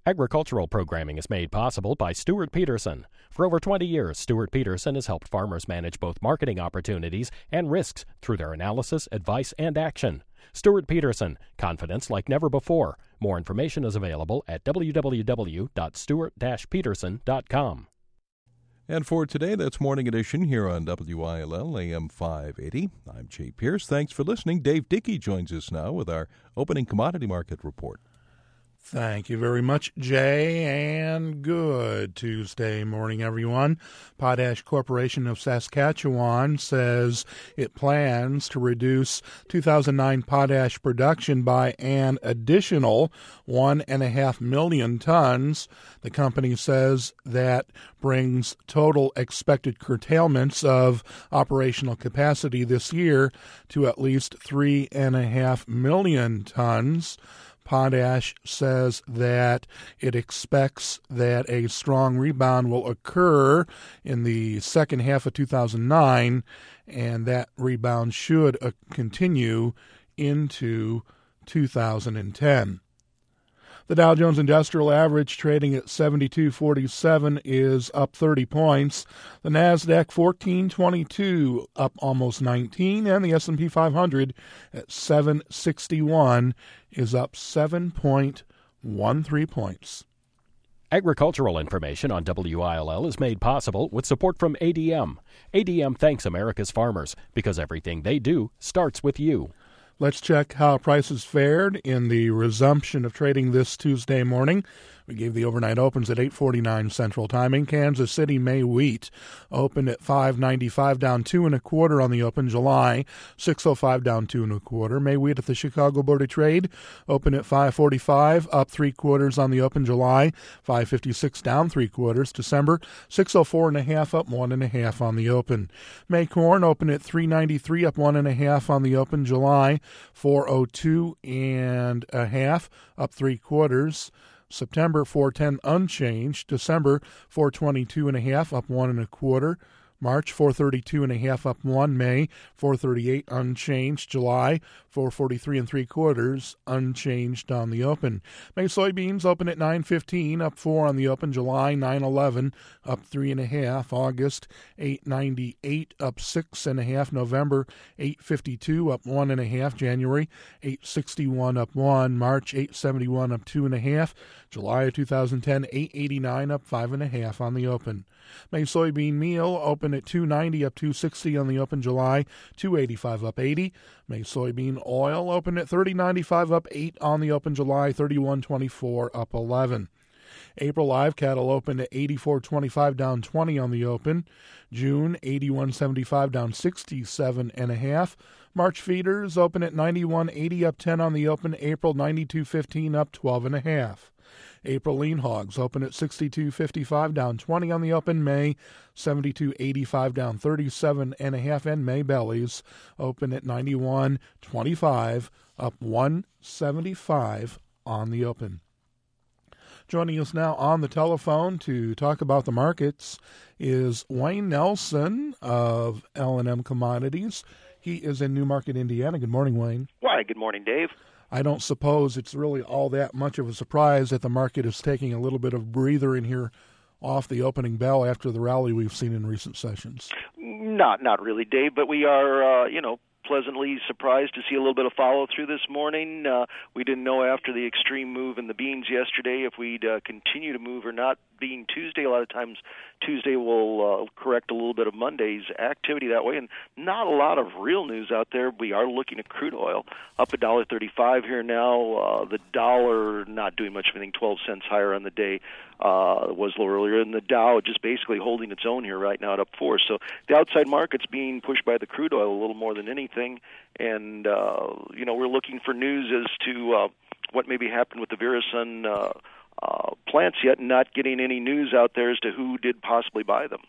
Agricultural programming is made possible by Stuart Peterson. For over 20 years, Stuart Peterson has helped farmers manage both marketing opportunities and risks through their analysis, advice, and action. Stuart Peterson, confidence like never before. More information is available at www.stuart-peterson.com. And for today, that's Morning Edition here on WILL AM 580. I'm Jay Pierce. Thanks for listening. Dave Dickey joins us now with our opening commodity market report. Thank you very much, Jay, and good Tuesday morning, everyone. Potash Corporation of Saskatchewan says it plans to reduce 2009 potash production by an additional 1.5 million tons. The company says that brings total expected curtailments of operational capacity this year to at least 3.5 million tons. Potash says that it expects that a strong rebound will occur in the second half of 2009, and that rebound should continue into 2010. The Dow Jones Industrial Average trading at 72.47 is up 30 points. The Nasdaq 1422 up almost 19, and the S&P 500 at 761 is up 7.13 points. Agricultural information on WILL is made possible with support from ADM. ADM thanks America's farmers because everything they do starts with you. Let's check how prices fared in the resumption of trading this Tuesday morning. We gave the overnight opens at 8:49 Central Time. In Kansas City, May wheat opened at $5.95, down 2 1/4 on the open. July, $6.05, down 2 1/4. May wheat at the Chicago Board of Trade opened at $5.45, up 3/4 on the open. July, $5.56, down 3/4. December, $6.04 1/2, up 1 1/2 on the open. May corn opened at $3.93, up 1 1/2 on the open. July, $4.02 1/2, up 3/4. September, $4.10 unchanged. December, $4.22 1/2, up 1 1/4. March, $4.32 1/2, up 1. May, $4.38 unchanged. July, $4.43 3/4 unchanged on the open. May soybeans open at $9.15, up 4 on the open. July, $9.11, up 3 1/2. August, $8.98, up 6 1/2. November, $8.52, up 1 1/2. January, $8.61, up 1. March, $8.71, up 2 1/2. July of 2010, $8.89, up 5 1/2 on the open. May soybean meal open at $2.90, up 2.60 on the open. July, $2.85, up 80. May soybean oil open at $30.95, up 8 on the open. July, $31.24, up 11. April live cattle opened at $84.25, down 20 on the open. June, $81.75, down 67 1/2. March feeders open at $91.80, up 10 on the open. April, $92.15, up 12 1/2. April lean hogs open at $62.55, down 20 on the open. May, $72.85, down 37 1/2. And May bellies open at $91.25, up 1.75 on the open. Joining us now on the telephone to talk about the markets is Wayne Nelson of L&M Commodities. He is in Newmarket, Indiana. Good morning, Wayne. Why, good morning, Dave. I don't suppose it's really all that much of a surprise that the market is taking a little bit of breather in here off the opening bell after the rally we've seen in recent sessions. Not really, Dave, but we are, pleasantly surprised to see a little bit of follow-through this morning. We didn't know after the extreme move in the beans yesterday if we'd continue to move or not. Being Tuesday, a lot of times Tuesday will correct a little bit of Monday's activity that way, and not a lot of real news out there. We are looking at crude oil up $1.35 here now. The dollar not doing much of anything, 12 cents higher on the day. Was a little earlier, and the Dow just basically holding its own here right now at up 4. So the outside market's being pushed by the crude oil a little more than anything, and we're looking for news as to what maybe happened with the Verasun plants yet, and not getting any news out there as to who did possibly buy them.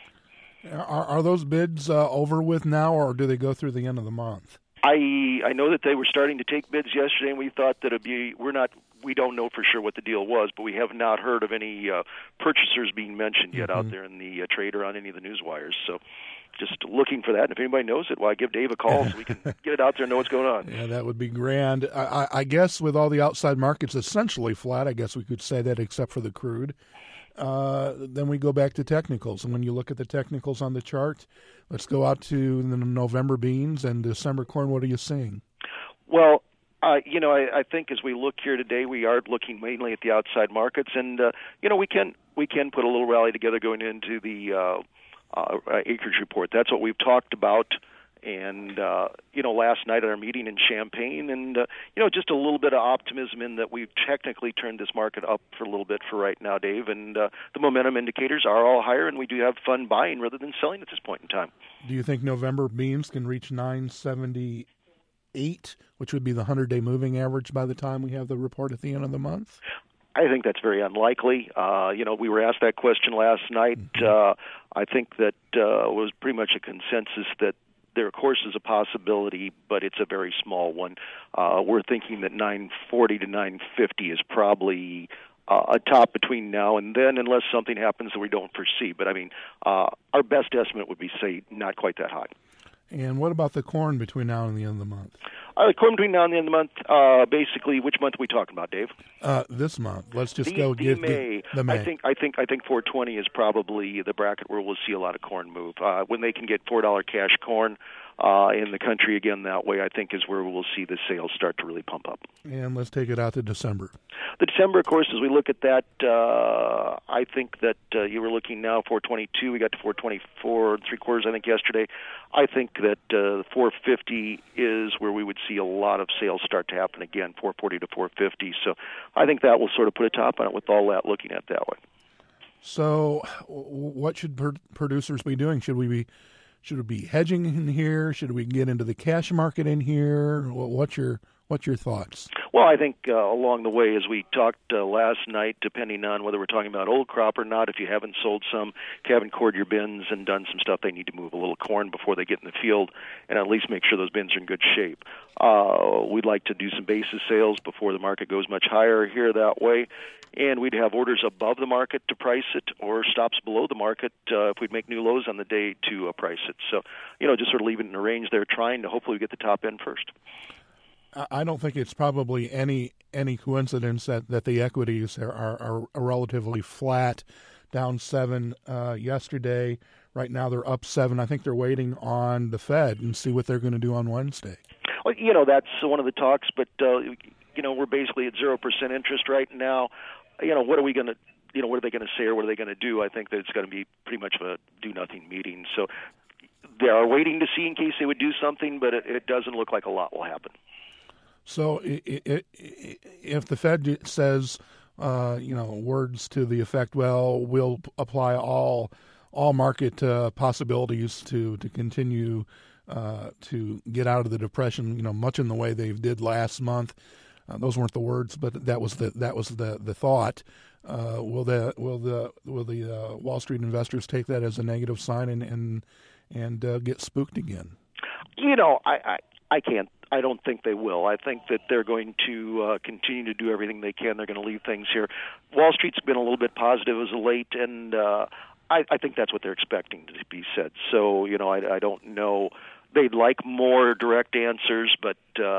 Are those bids over with now, or do they go through the end of the month? I know that they were starting to take bids yesterday, and we thought that we don't know for sure what the deal was, but we have not heard of any purchasers being mentioned yet out there in the trade or on any of the news wires. So just looking for that. And if anybody knows it, give Dave a call so we can get it out there and know what's going on. Yeah, that would be grand. I guess with all the outside markets essentially flat, I guess we could say that except for the crude. Then we go back to technicals. And when you look at the technicals on the chart, let's go out to the November beans and December corn. What are you seeing? Well, I think as we look here today, we are looking mainly at the outside markets. And, we can put a little rally together going into the acreage report. That's what we've talked about. And, last night at our meeting in Champaign, and, just a little bit of optimism in that we've technically turned this market up for a little bit for right now, Dave. And the momentum indicators are all higher, and we do have fun buying rather than selling at this point in time. Do you think November beans can reach 978, which would be the 100-day moving average by the time we have the report at the end of the month? I think that's very unlikely. We were asked that question last night. I think that was pretty much a consensus that there, of course, is a possibility, but it's a very small one. We're thinking that 940 to 950 is probably a top between now and then, unless something happens that we don't foresee. But, our best estimate would be, say, not quite that high. And what about the corn between now and the end of the month? The corn between now and the end of the month, basically, which month are we talking about, Dave? This month. Let's just May. The May. I think 420 is probably the bracket where we'll see a lot of corn move. When they can get $4 cash corn in the country again that way, I think is where we'll see the sales start to really pump up. And let's take it out to December. The December, of course, as we look at that, I think that you were looking now 422. We got to 424 3/4, I think, yesterday. I think that 450 is where we would see a lot of sales start to happen again, 440 to 450. So I think that will sort of put a top on it with all that looking at that way. So what should producers be doing? Should we be hedging in here? Should we get into the cash market in here? What's your thoughts? Well, I think along the way, as we talked last night, depending on whether we're talking about old crop or not, if you haven't sold some, if you haven't cored your bins and done some stuff, they need to move a little corn before they get in the field and at least make sure those bins are in good shape. We'd like to do some basis sales before the market goes much higher here that way. And we'd have orders above the market to price it or stops below the market if we'd make new lows on the day to price it. So, just sort of leave it in a range there, trying to hopefully get the top end first. I don't think it's probably any coincidence that the equities are relatively flat, down 7 yesterday. Right now they're up 7. I think they're waiting on the Fed and see what they're going to do on Wednesday. Well, that's one of the talks, but, we're basically at 0% interest right now. What are we going to, what are they going to say or what are they going to do? I think that it's going to be pretty much a do-nothing meeting. So they are waiting to see in case they would do something, but it doesn't look like a lot will happen. So if the Fed says, words to the effect, well, we'll apply all market possibilities to continue to get out of the depression, much in the way they did last month. Those weren't the words, but that was the thought. Will the Wall Street investors take that as a negative sign and get spooked again? I can't. I don't think they will. I think that they're going to continue to do everything they can. They're going to leave things here. Wall Street's been a little bit positive as of late, and I think that's what they're expecting to be said. So, I don't know. They'd like more direct answers, but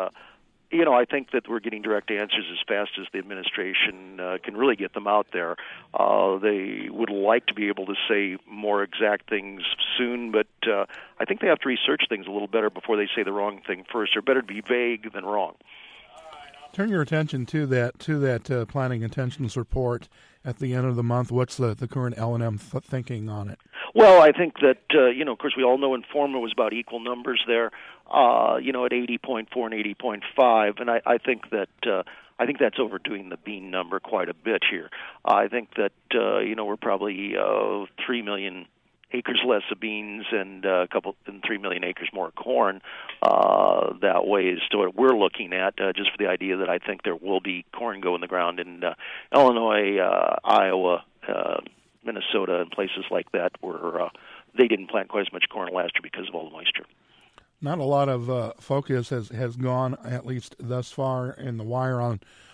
I think that we're getting direct answers as fast as the administration can really get them out there. They would like to be able to say more exact things soon, but I think they have to research things a little better before they say the wrong thing first. Or better to be vague than wrong. Turn your attention to that planning intentions report at the end of the month. What's the current L&M thinking on it? Well, I think that, of course, we all know Informa was about equal numbers there, at 80.4 and 80.5, and I think that I think that's overdoing the bean number quite a bit here. I think that, we're probably 3 million acres less of beans and 3 million acres more corn. That way is to what we're looking at, just for the idea that I think there will be corn go in the ground in Illinois, Iowa, Minnesota, and places like that where they didn't plant quite as much corn last year because of all the moisture. Not a lot of focus has gone, at least thus far in the wire,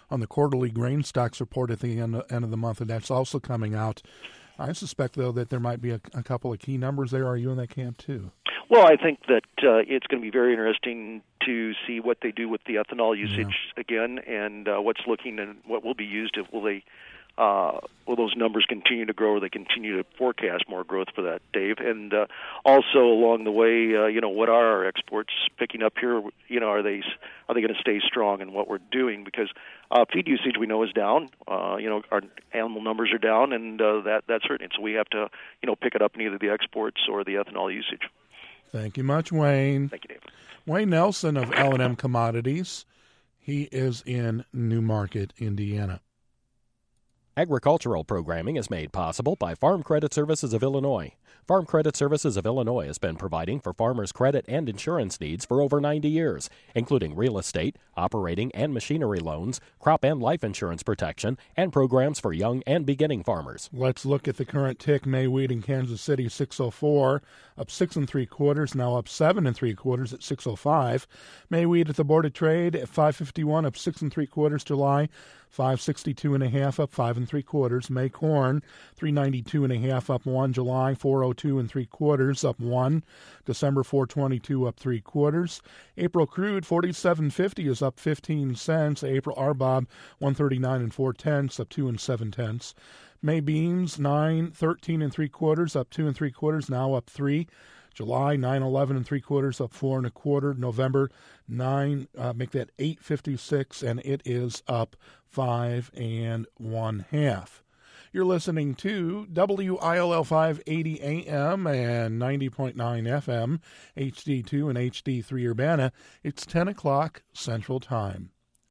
on the quarterly grain stocks report at the end of the month, and that's also coming out. I suspect, though, that there might be a couple of key numbers there. Are you in that camp, too? Well, I think that it's going to be very interesting to see what they do with the ethanol usage again, and what's looking and what will be used. Will those numbers continue to grow, or they continue to forecast more growth for that, Dave? And also along the way, what are our exports picking up here? Are they going to stay strong in what we're doing? Because feed usage we know is down. Our animal numbers are down, and that's hurting. So we have to pick it up in either the exports or the ethanol usage. Thank you much, Wayne. Thank you, Dave. Wayne Nelson of L&M Commodities. He is in Newmarket, Indiana. Agricultural programming is made possible by Farm Credit Services of Illinois. Farm Credit Services of Illinois has been providing for farmers' credit and insurance needs for over 90 years, including real estate, operating and machinery loans, crop and life insurance protection, and programs for young and beginning farmers. Let's look at the current tick. May wheat in Kansas City, 604, up 6 3/4, now up 7 3/4 at 605. May wheat at the Board of Trade at 551, up 6 3/4 July. 562.5 up 5 3/4. May corn 392.5 up 1. July 402 3/4 up 1. December 422 up 3/4. April crude 47.50 is up 15 cents. April RBOB 139 4/10 up 2 7/10. May beans 913 3/4 up 2 3/4, now up 3. July 911 3/4 up 4 1/4. November 9 make that 856, and it is up 5 1/2. You're listening to WILL 580 AM and 90.9 FM, HD2 and HD3 Urbana. It's 10 o'clock Central Time.